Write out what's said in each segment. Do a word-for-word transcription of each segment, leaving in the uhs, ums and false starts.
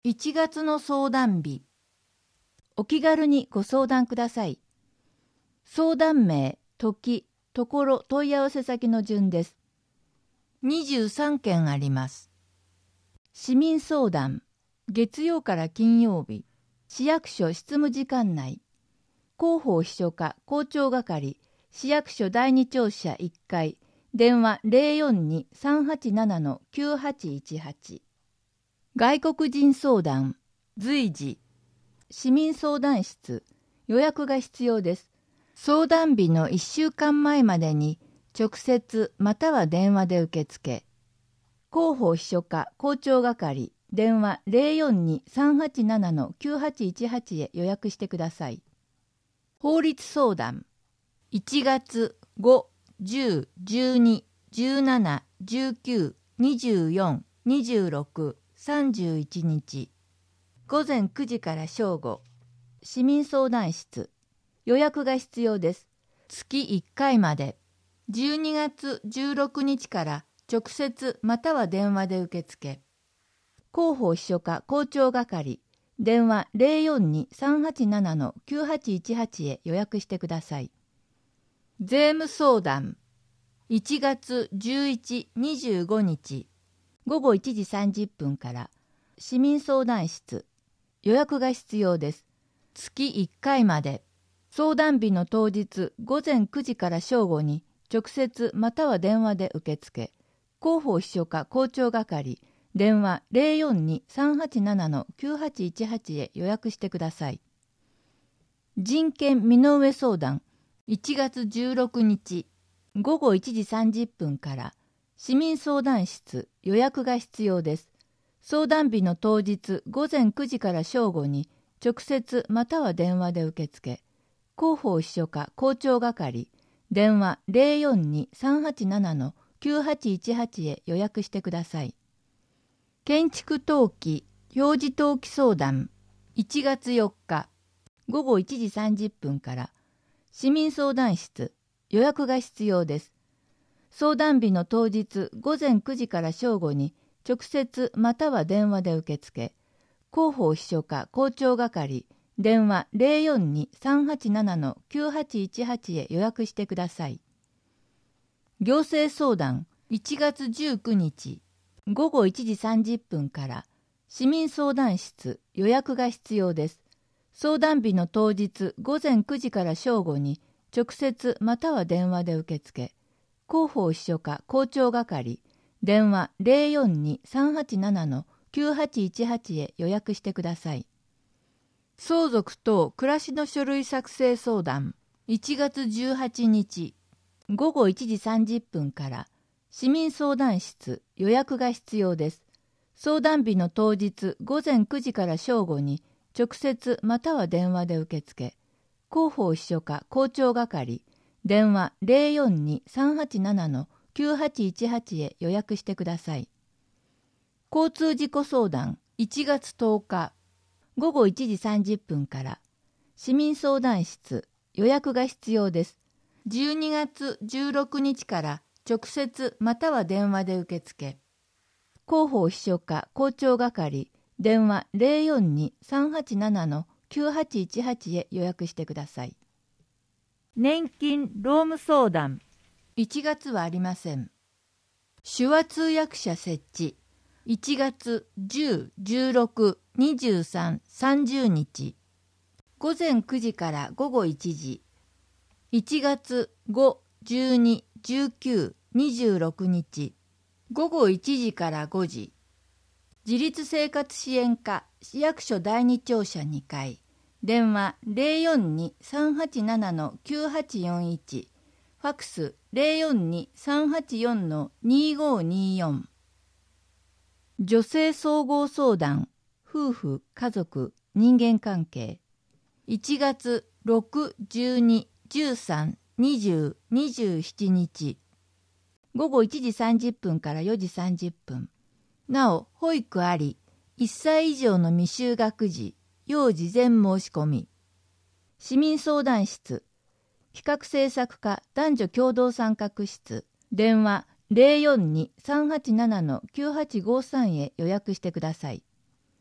いちがつの相談日。お気軽にご相談ください。相談名、時、ところ、問い合わせ先の順です。にじゅうさんけんあります。市民相談、月曜から金曜日、市役所執務時間内、広報秘書課校長係、市役所第二庁舎いっかい、電話 ゼロよんに さんはちなな きゅうはちいちはち。外国人相談、随時、市民相談室、予約が必要です。相談日のいっしゅうかんまえまでに直接または電話で受付。広報秘書課校長係、電話 ゼロよんに さんはちなな きゅうはちいちはち へ予約してください。法律相談、いちがつご、じゅう、じゅうに、じゅうなな、じゅうきゅう、にじゅうよん、にじゅうろく、さんじゅういちにち、ごぜんくじから正午、市民相談室、予約が必要です。月いっかいまで、じゅうにがつじゅうろくにちから直接または電話で受付。広報秘書課校長係、電話 ゼロよんに さんはちなな きゅうはちいちはち へ予約してください。税務相談、いちがつじゅういち、にじゅうごにち、ごごいちじさんじゅっぷんから市民相談室、予約が必要です。月いっかいまで、相談日の当日ごぜんくじから正午に直接または電話で受付。広報秘書課校長係、電話 ゼロよんに さんはちなな きゅうはちいちはち へ予約してください。人権身の上相談、いちがつじゅうろくにち、ごごいちじさんじゅっぷんから市民相談室、予約が必要です。相談日の当日ごぜんくじから正午に直接または電話で受付。広報秘書課校長係、電話 ゼロよんに さんはちなな きゅうはちいちはち へ予約してください。建築登記、表示登記相談、いちがつよっか、ごごいちじさんじゅっぷんから市民相談室、予約が必要です。相談日の当日ごぜんくじから正午に直接または電話で受付。広報秘書課校長係、電話 ゼロよんに さんはちなな きゅうはちいちはち へ予約してください。行政相談、いちがつじゅうくにち、ごごいちじさんじゅっぷんから市民相談室、予約が必要です。相談日の当日ごぜんくじから正午に直接または電話で受付。広報秘書課校長係、電話 ゼロよんに さんはちなな きゅうはちいちはち へ予約してください。相続等暮らしの書類作成相談、いちがつじゅうはちにち、ごごいちじさんじゅっぷんから市民相談室、予約が必要です。相談日の当日ごぜんくじから正午に直接または電話で受付。広報秘書課校長係、電話 ゼロよんに さんはちなな きゅうはちいちはち へ予約してください。交通事故相談、いちがつとおか、ごごいちじさんじゅっぷんから市民相談室、予約が必要です。じゅうにがつじゅうろくにちから直接または電話で受付。広報秘書課校長係、電話 ゼロよんに さんはちなな きゅうはちいちはち へ予約してください。年金労務相談、いちがつはありません。手話通訳者設置、いちがつじゅう、じゅうろく、にじゅうさん、さんじゅうにち、ごぜんくじからごごいちじ、いちがつご、じゅうに、じゅうく、にじゅうろくにち、ごごいちじからごじ、自立生活支援課市役所第二庁舎にかい、電話 ゼロよんに さんはちなな きゅうはちよんいち、ファックス ゼロよんに さんはちよん にごによん。女性総合相談、夫婦、家族、人間関係、いちがつろく、じゅうに、じゅうさん、にじゅう、にじゅうしちにち、ごごいちじさんじゅっぷんからよじさんじゅっぷん。なお、保育あり、いっさい以上の未就学児、要事前申し込み。市民相談室、企画政策課男女共同参画室、電話 ゼロよんに さんはちなな きゅうはちごさん へ予約してください。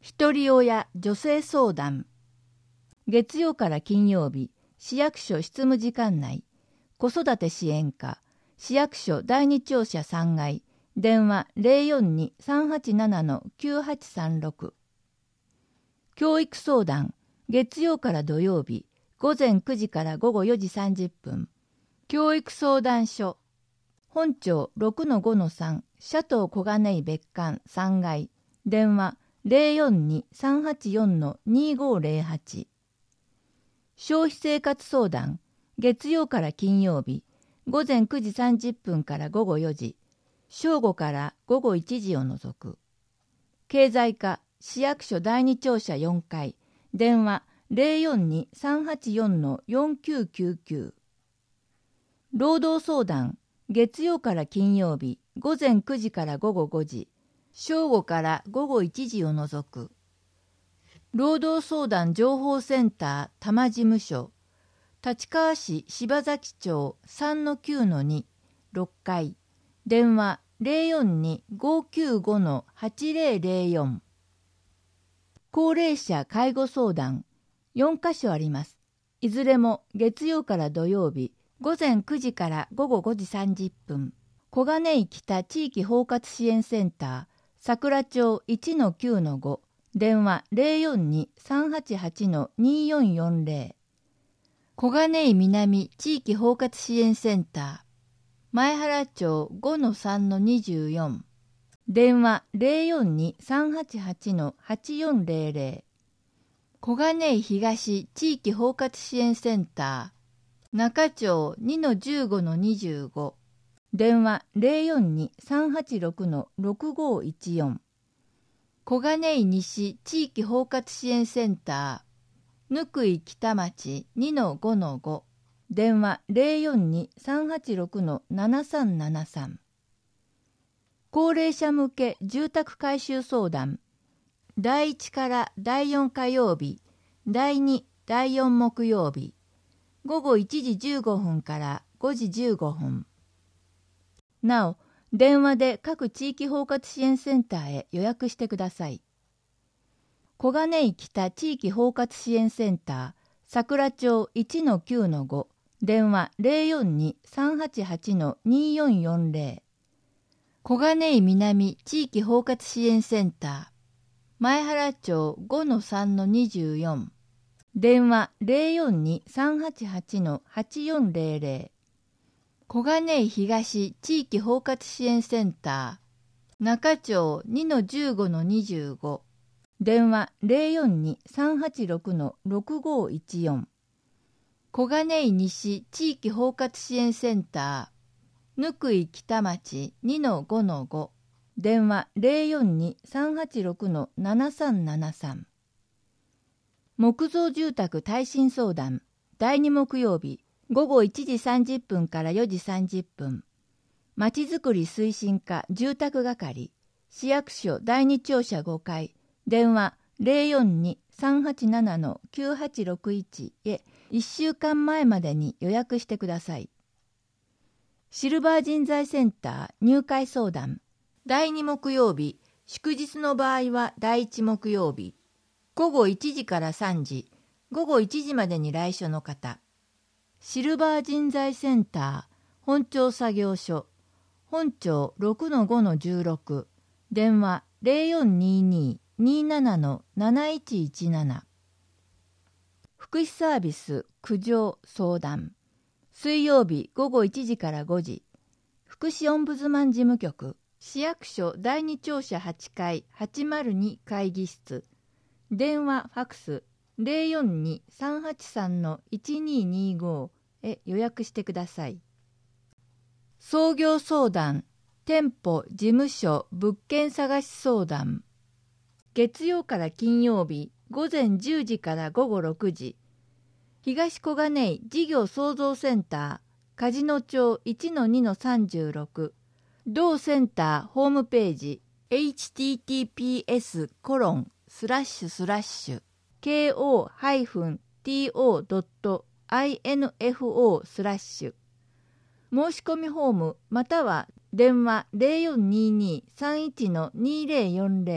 ひとり親女性相談。月曜から金曜日、市役所執務時間内、子育て支援課、市役所だいに庁舎さんがい、電話 ゼロよんに さんはちなな きゅうはちさんろく。教育相談、月曜から土曜日、ごぜんくじからごごよじさんじゅっぷん。教育相談所、本庁 ろくのごのさん、シャトー小金井別館さんがい、電話 ゼロよんに さんはちよん にごゼロはち。消費生活相談、月曜から金曜日、ごぜんくじさんじゅっぷんからごごよじ、正午からごごいちじを除く。経済課、市役所だいに庁舎よんかい、電話 ゼロよんに さんはちよん よんきゅうきゅうきゅう。労働相談、月曜から金曜日、ごぜんくじからごごごじ、正午からごごいちじを除く。労働相談情報センター多摩事務所、立川市柴崎町 さんのきゅうのに、ろっかい、電話 ゼロよんに ごきゅうご はちゼロゼロよん。高齢者介護相談、よんかしょあります。いずれも月曜から土曜日、ごぜんくじからごごごじさんじゅっぷん。小金井北地域包括支援センター、桜町 いちのきゅうのご、電話 ゼロよんに さんはちはち によんよんゼロ。小金井南地域包括支援センター、前原町 ごのさんのにじゅうよん、電話 ゼロよんに さんはちはち はちよんゼロゼロ。小金井東地域包括支援センター、中町 にのじゅうごのにじゅうご、電話 ゼロよんに さんはちろく ろくごいちよん。小金井西地域包括支援センター、ぬくい北町 にのごのご、電話 ゼロよんに さんはちろく ななさんななさん。高齢者向け住宅改修相談、だいいちからだいよん火曜日、だいに、だいよん木曜日、ごごいちじじゅうごふんからごじじゅうごふん。なお、電話で各地域包括支援センターへ予約してください。小金井北地域包括支援センター、桜町 いちのきゅうのご、電話 ゼロよんに さんはちはち によんよんゼロ。小金井南地域包括支援センター、前原町 ごのさんのにじゅうよん、電話 ゼロよんに さんはちはち はちよんゼロゼロ。小金井東地域包括支援センター、中町 にのじゅうごのにじゅうご、電話 ゼロよんに さんはちろく ろくごいちよん。小金井西地域包括支援センター、ぬくい北町 にのごのご、電話 ゼロよんに さんはちろく ななさんななさん。木造住宅耐震相談、だいに木曜日、ごごいちじさんじゅっぷんからよじさんじゅっぷん。まちづくり推進課住宅係、市役所だいに庁舎ごかい、電話 ゼロよんに さんはちなな きゅうはちろくいち へいっしゅうかんまえまでに予約してください。シルバー人材センター入会相談、だいに木曜日、祝日の場合はだいいち木曜日、ごごいちじからさんじ、ごごいちじまでに来所の方。シルバー人材センター本庁作業所、本庁 ろくのごのじゅうろく、電話 ゼロよんにに になな なないちいちなな。福祉サービス苦情相談、水曜日ごごいちじからごじ、福祉オンブズマン事務局、市役所だいに庁舎はちかいはちまるに会議室、電話ファクスゼロよんに さんはちさん いちににごへ予約してください。創業相談、店舗、事務所、物件探し相談。月曜から金曜日、ごぜんじゅうじからごごろくじ、東小金井事業創造センター、梶野町 いちのにのさんじゅうろく、同センターホームページ、エイチティーティーピーエスコロンスラッシュスラッシュ ケーオーハイフンティーオードットアイエヌエフオー スラッシュ。申し込みフォームまたは電話 ゼロよんにに さんいちのにゼロよんゼロ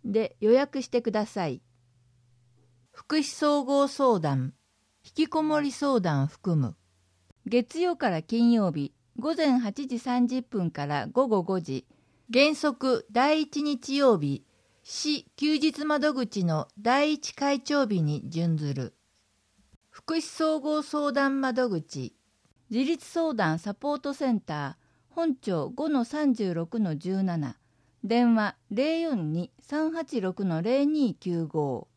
で予約してください。福祉総合相談、引きこもり相談含む。月曜から金曜日、ごぜんはちじさんじゅっぷんからごごごじ、原則だいいち日曜日、市休日窓口のだいいち会長日に準ずる。福祉総合相談窓口、自立相談サポートセンター、本町 ごのさんじゅうろくのじゅうなな、電話 ゼロよんに さんはちろくのゼロにきゅうご。